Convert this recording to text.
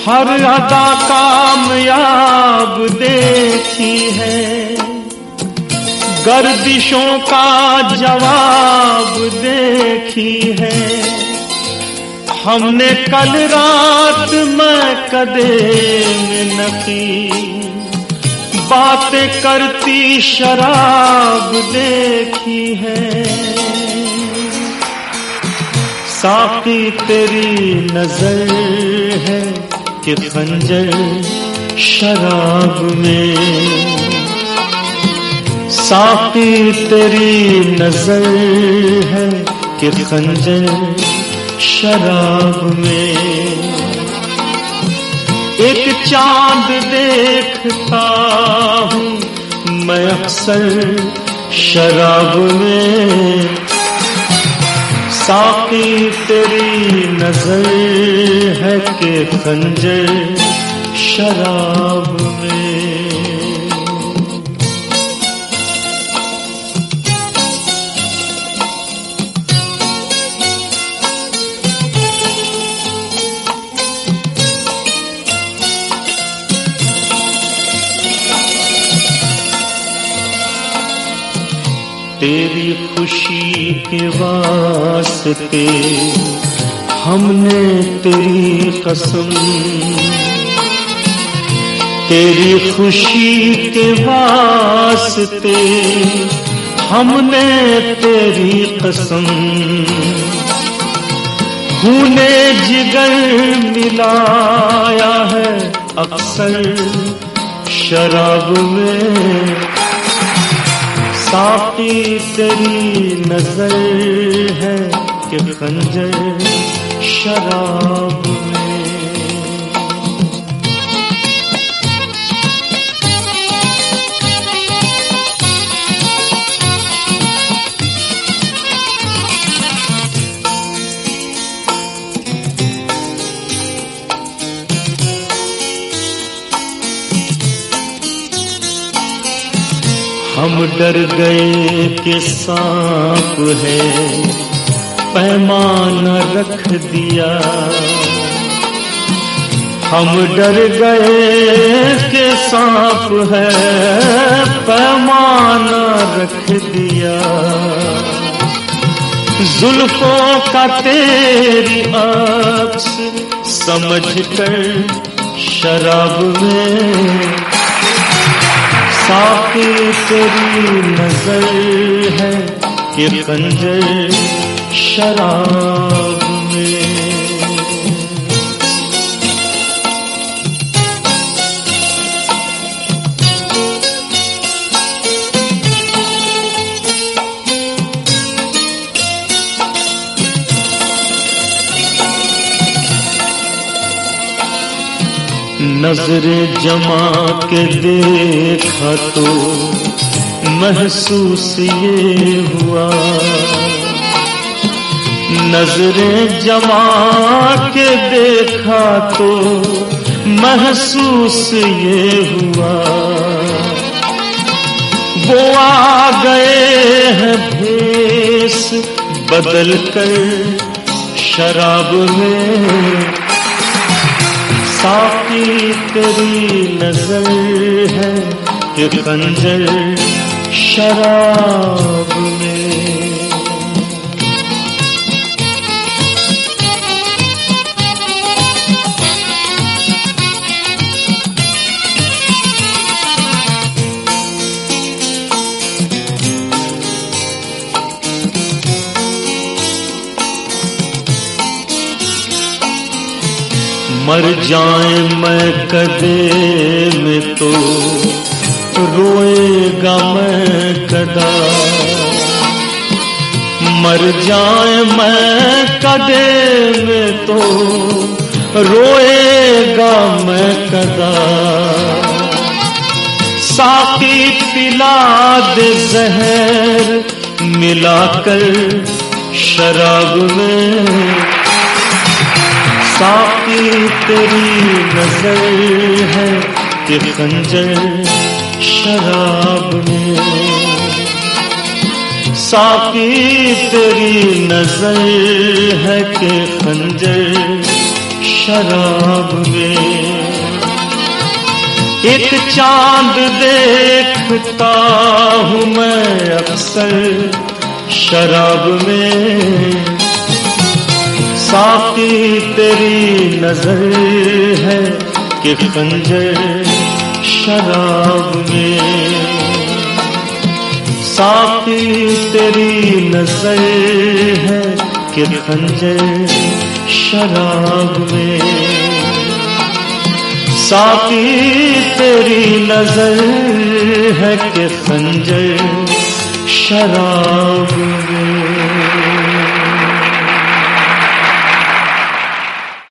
हर अदा कामयाब देखी है, गर्दिशों का जवाब देखी है। हमने कल रात में कदेम न की, बातें करती शराब देखी है। साकी तेरी नजर है कि खंजर शराब में, साकी तेरी नजर है कि खंजर शराब में। एक चांद देखता हूँ मैं अक्सर शराब में, साकी तेरी नजर है कि खंजर शराब में। तेरी खुशी के वास्ते हमने तेरी कसम, तेरी खुशी के वास्ते हमने तेरी कसम, खूने जिगर मिलाया है अक्सर शराब में। साकी तेरी नजर है कि खंजर शराब में। हम डर गए कि सांप है, पैमाना रख दिया। हम डर गए कि सांप है, पैमाना रख दिया। जुल्फों का तेरी अक्स समझकर शराब में, साकी तेरी नजर है कि खंजर शराब में। नजरें जमा के देखा तो महसूस ये हुआ, नजरें जमा के देखा तो महसूस ये हुआ। वो आ गए हैं भेस बदल कर शराब में, साकी तेरी नजर है कि खंजर शराब में। मर जाए मैं कदे में तो रोएगा मैं कदा, मर जाए मैं कदे में तो रोएगा मैं कदा। साकी पिला दे जहर मिलाकर शराब में, साकी तेरी नजर है कि खंजर शराब में, साकी तेरी नजर है कि खंजर शराब में। एक चांद देखता हूँ मैं अक्सर शराब में, साकी तेरी नजर है कि खंजर शराब में। साकी तेरी नजर है कि खंजर शराब में। साकी तेरी नजर है कि खंजर शराब में।